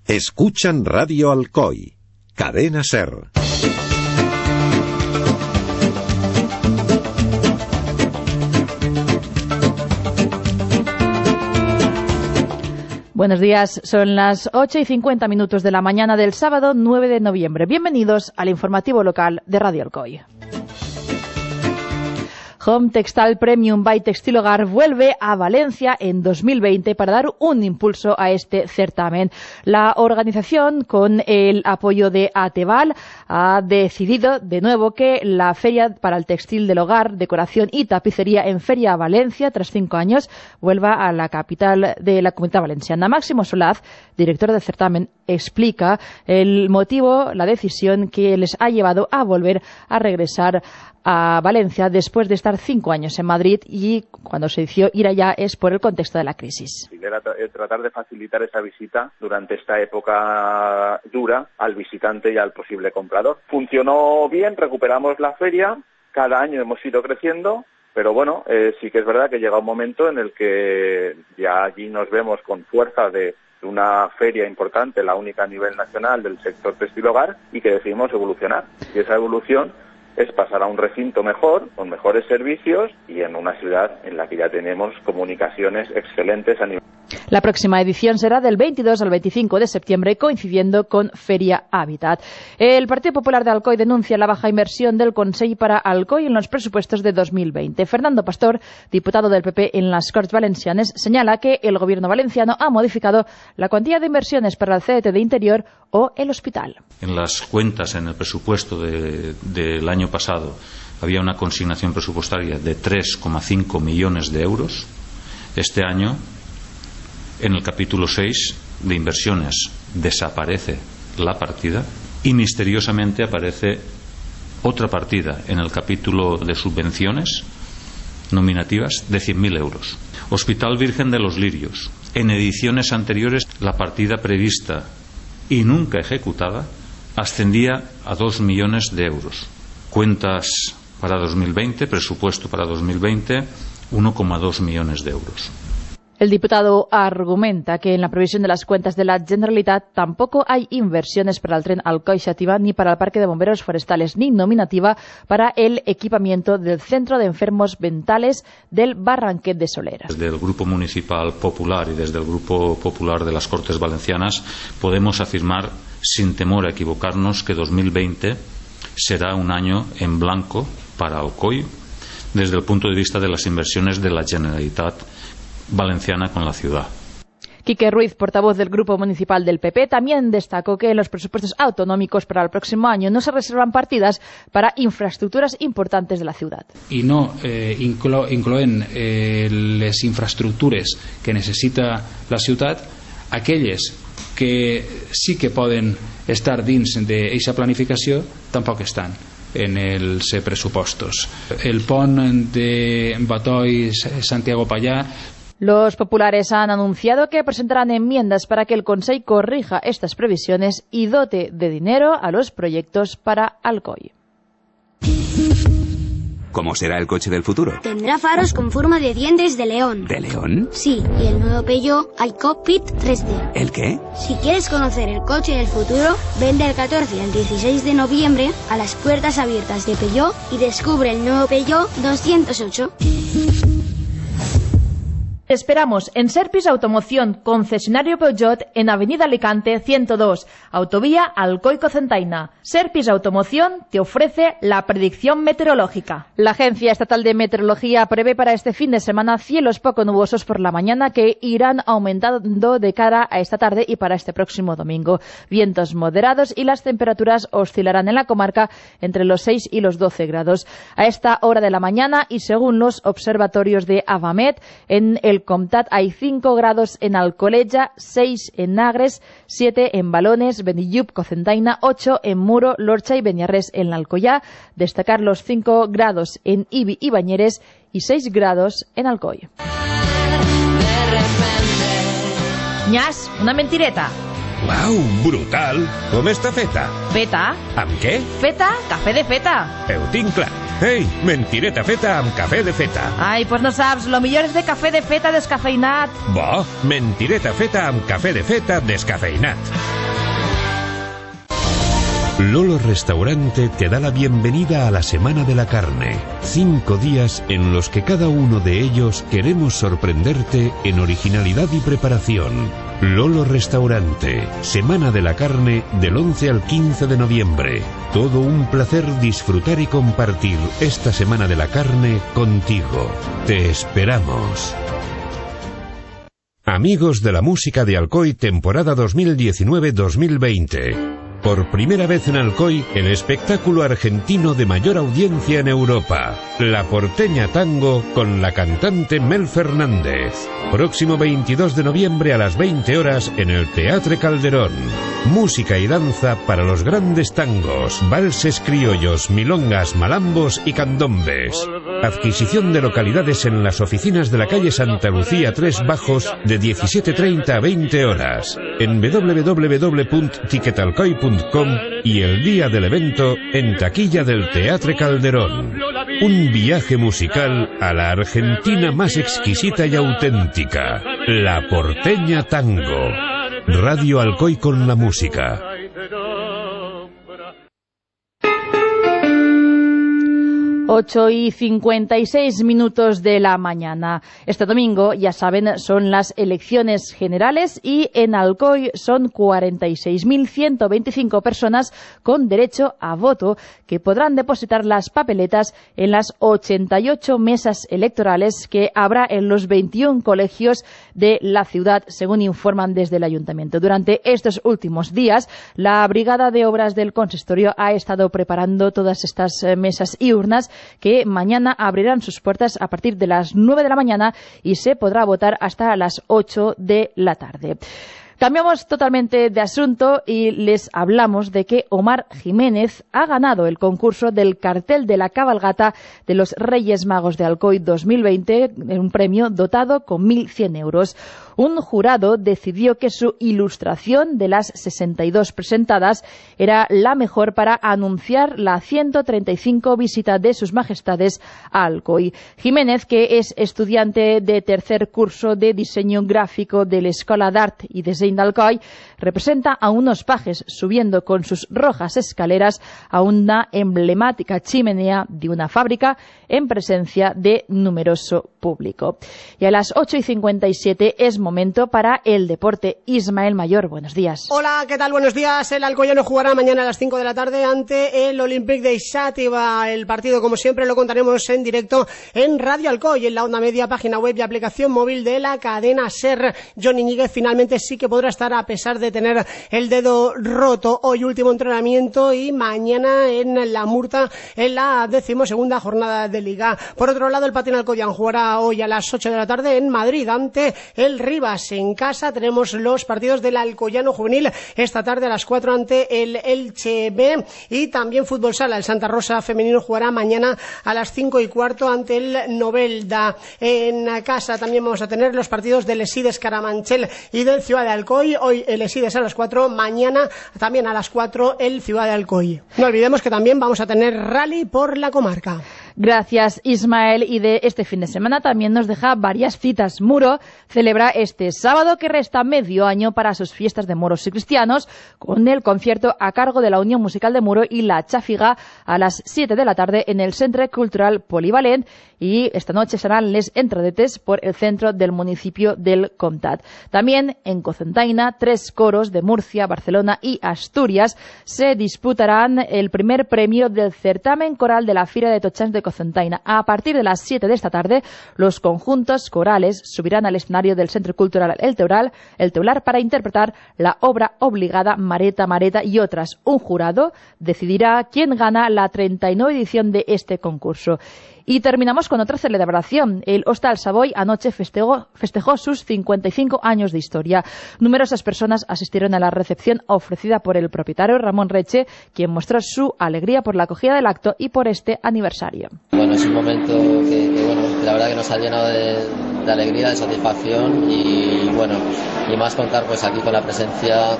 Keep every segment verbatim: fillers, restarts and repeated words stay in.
Escuchan Radio Alcoy, Cadena SER. Buenos días, son las ocho y cincuenta minutos de la mañana del sábado nueve de noviembre. Bienvenidos al informativo local de Radio Alcoy. Home Textile Premium by Textilogar vuelve a Valencia en dos mil veinte para dar un impulso a este certamen. La organización, con el apoyo de Ateval, ha decidido de nuevo que la Feria para el Textil del Hogar, Decoración y Tapicería en Feria Valencia, tras cinco años, vuelva a la capital de la Comunidad Valenciana. Máximo Solaz, director del certamen, explica el motivo, la decisión que les ha llevado a volver a regresar a Valencia después de estar cinco años en Madrid, y cuando se decidió ir allá es por el contexto de la crisis. Era tratar de facilitar esa visita durante esta época dura al visitante y al posible comprador. Funcionó bien, recuperamos la feria, cada año hemos ido creciendo, pero bueno, eh, sí que es verdad que llega un momento en el que ya allí nos vemos con fuerza de una feria importante, la única a nivel nacional del sector textil hogar, y que decidimos evolucionar. Y esa evolución es pasar a un recinto mejor, con mejores servicios y en una ciudad en la que ya tenemos comunicaciones excelentes a nivel. La próxima edición será del veintidós al veinticinco de septiembre, coincidiendo con Feria Habitat. El Partido Popular de Alcoy denuncia la baja inversión del Consell para Alcoy en los presupuestos de dos mil veinte. Fernando Pastor, diputado del P P en las Corts Valencianes, señala que el gobierno valenciano ha modificado la cuantía de inversiones para el C D T de Interior o el hospital. En las cuentas, en el presupuesto de, del año pasado, había una consignación presupuestaria de tres coma cinco millones de euros. Este año, en el capítulo seis de inversiones, desaparece la partida y misteriosamente aparece otra partida en el capítulo de subvenciones nominativas de cien mil euros. Hospital Virgen de los Lirios. En ediciones anteriores, la partida prevista y nunca ejecutada ascendía a dos millones de euros. Cuentas para dos mil veinte, presupuesto para dos mil veinte, uno coma dos millones de euros. El diputado argumenta que en la previsión de las cuentas de la Generalitat tampoco hay inversiones para el tren Alcoy-Xàtiva, ni para el Parque de Bomberos Forestales, ni nominativa para el equipamiento del Centro de Enfermos Mentales del Barranquet de Soler. Desde el Grupo Municipal Popular y desde el Grupo Popular de las Cortes Valencianas podemos afirmar, sin temor a equivocarnos, que dos mil veinte será un año en blanco para Alcoy desde el punto de vista de las inversiones de la Generalitat Valenciana con la ciudad. Quique Ruiz, portavoz del Grupo Municipal del P P, también destacó que en los presupuestos autonómicos para el próximo año no se reservan partidas para infraestructuras importantes de la ciudad. I no eh, inclo, incloent eh, les infraestructures que necessita la ciutat, aquelles que sí que poden estar dins d'aquesta planificació tampoc estan en els pressupostos. El pont de Batoi-Santiago Pallà. Los populares han anunciado que presentarán enmiendas para que el Consell corrija estas previsiones y dote de dinero a los proyectos para Alcoy. ¿Cómo será el coche del futuro? Tendrá faros con forma de dientes de león. ¿De león? Sí, y el nuevo Peugeot iCockpit tres D. ¿El qué? Si quieres conocer el coche del futuro, ven del catorce al dieciséis de noviembre a las puertas abiertas de Peugeot y descubre el nuevo Peugeot doscientos ocho. Esperamos en Serpis Automoción, concesionario Peugeot en Avenida Alicante ciento dos, autovía Alcoy-Cocentaina. Serpis Automoción te ofrece la predicción meteorológica. La Agencia Estatal de Meteorología prevé para este fin de semana cielos poco nubosos por la mañana que irán aumentando de cara a esta tarde y para este próximo domingo. Vientos moderados y las temperaturas oscilarán en la comarca entre los seis y los doce grados. A esta hora de la mañana y según los observatorios de Avamet, en el Comtat hay cinco grados en Alcoleja, seis en Nagres, siete en Balones, Benillup, Cocentaina, ocho en Muro, Lorcha y Beniarrés en la Alcoyá. Destacar los cinco grados en Ibi y Bañeres y seis grados en Alcoy. Nyas, una mentireta. Uau, brutal! Com està feta? Feta? Amb què? Feta, café de feta. Ho tinc clar. Ei, mentireta feta amb cafè de feta. Ai, pues no saps, lo millor és de cafè de feta descafeinat. Bo, mentireta feta amb cafè de feta descafeinat. Lolo Restaurante te da la bienvenida a la Semana de la Carne. Cinco días en los que cada uno de ellos queremos sorprenderte en originalidad y preparación. Lolo Restaurante, Semana de la Carne del once al quince de noviembre. Todo un placer disfrutar y compartir esta Semana de la Carne contigo. Te esperamos. Amigos de la música de Alcoy, temporada dos mil diecinueve dos mil veinte. Por primera vez en Alcoy, el espectáculo argentino de mayor audiencia en Europa, La Porteña Tango, con la cantante Mel Fernández. Próximo veintidós de noviembre a las veinte horas en el Teatre Calderón. Música y danza para los grandes tangos, valses criollos, milongas, malambos y candombes. Adquisición de localidades en las oficinas de la calle Santa Lucía tres Bajos de diecisiete treinta a veinte horas. En doble u doble u doble u punto ticketalcoy punto com y el día del evento en taquilla del Teatre Calderón. Un viaje musical a la Argentina más exquisita y auténtica, La Porteña Tango. Radio Alcoy con la música. ocho y cincuenta y seis minutos de la mañana. Este domingo, ya saben, son las elecciones generales y en Alcoy son cuarenta y seis mil ciento veinticinco personas con derecho a voto que podrán depositar las papeletas en las ochenta y ocho mesas electorales que habrá en los veintiún colegios de la ciudad, según informan desde el ayuntamiento. Durante estos últimos días, la Brigada de Obras del Consistorio ha estado preparando todas estas mesas y urnas que mañana abrirán sus puertas a partir de las nueve de la mañana y se podrá votar hasta las ocho de la tarde. Cambiamos totalmente de asunto y les hablamos de que Omar Jiménez ha ganado el concurso del cartel de la cabalgata de los Reyes Magos de Alcoy dos mil veinte, un premio dotado con mil cien euros. Un jurado decidió que su ilustración de las sesenta y dos presentadas era la mejor para anunciar la ciento treinta y cinco visita de sus majestades a Alcoy. Jiménez, que es estudiante de tercer curso de diseño gráfico de la Escola d'Art y Design de Alcoy, representa a unos pajes subiendo con sus rojas escaleras a una emblemática chimenea de una fábrica en presencia de numeroso público. Y a las ocho y cincuenta y siete es momento para el deporte. Ismael Mayor, buenos días. Hola, ¿qué tal? Buenos días. El alcoyano jugará mañana a las cinco de la tarde ante el Olympique de Xàtiva. El partido, como siempre, lo contaremos en directo en Radio Alcoy, en la onda media, página web y aplicación móvil de la cadena SER. Johnny Ñíguez finalmente sí que podrá estar a pesar de tener el dedo roto. Hoy último entrenamiento y mañana en la Murta en la decimosegunda jornada de Liga. Por otro lado, el Patín Alcoyano jugará hoy a las ocho de la tarde en Madrid ante el Rivas. En casa tenemos los partidos del Alcoyano Juvenil esta tarde a las cuatro ante el Elche B y también fútbol sala. El Santa Rosa femenino jugará mañana a las cinco y cuarto ante el Novelda. En casa también vamos a tener los partidos del Esides Carabanchel y del Ciudad de Alcoy. Hoy el Esides a las cuatro, mañana también a las cuatro el Ciudad de Alcoy. No olvidemos que también vamos a tener rally por la comarca. Gracias, Ismael. Y de este fin de semana también nos deja varias citas. Muro celebra este sábado, que resta medio año para sus fiestas de moros y cristianos, con el concierto a cargo de la Unión Musical de Muro y la Cháfiga a las siete de la tarde en el Centre Cultural Polivalent. Y esta noche serán les entradetes por el centro del municipio del Comtat. También en Cocentaina, tres coros de Murcia, Barcelona y Asturias se disputarán el primer premio del certamen coral de la Fira de Tochans de Cocentaina. A partir de las siete de esta tarde, los conjuntos corales subirán al escenario del Centro Cultural El Teular, El Teular para interpretar la obra obligada Mareta, Mareta y otras. Un jurado decidirá quién gana la treinta y nueve edición de este concurso. Y terminamos con otra celebración. El Hostal Savoy anoche festejó, festejó sus cincuenta y cinco años de historia. Numerosas personas asistieron a la recepción ofrecida por el propietario Ramón Reche, quien mostró su alegría por la acogida del acto y por este aniversario. Bueno, es un momento que, que bueno, la verdad que nos ha llenado de, de alegría, de satisfacción y bueno, y más contar pues aquí con la presencia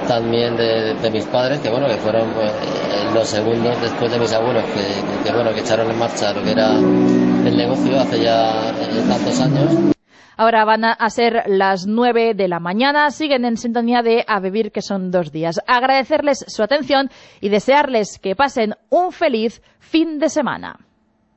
también de, de mis padres, que bueno, que fueron pues, los segundos después de mis abuelos, que, que, que bueno, que echaron en marcha lo que era el negocio hace ya eh, tantos años. Ahora van a ser las nueve de la mañana, siguen en sintonía de A Vivir, que son dos días. Agradecerles su atención y desearles que pasen un feliz fin de semana.